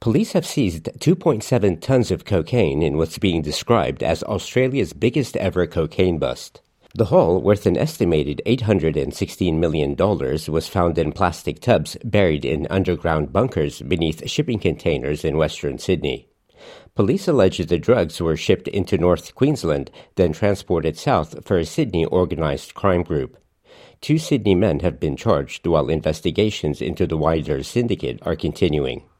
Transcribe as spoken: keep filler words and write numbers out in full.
Police have seized two point seven tons of cocaine in what's being described as Australia's biggest ever cocaine bust. The haul, worth an estimated eight hundred sixteen million dollars, was found in plastic tubs buried in underground bunkers beneath shipping containers in Western Sydney. Police allege the drugs were shipped into North Queensland, then transported south for a Sydney organised crime group. Two Sydney men have been charged while investigations into the wider syndicate are continuing.